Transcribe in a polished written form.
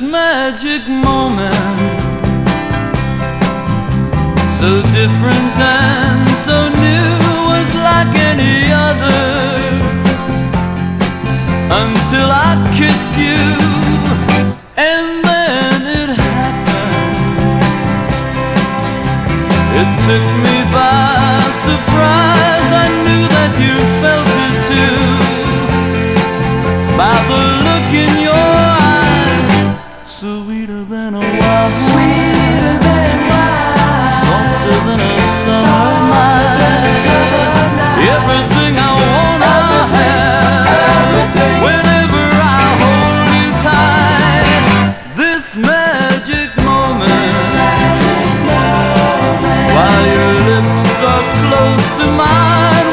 This magic moment, so different and so new, was like any other, until I kissed you, and then it happened. It took me by surprise. I knew that you felt it too, by the look in your eyes, sweeter than a wild, sweeter than wine, softer than a summer night. Everything I want, I have. Whenever I hold you tight, this magic moment, while your lips are close to mine.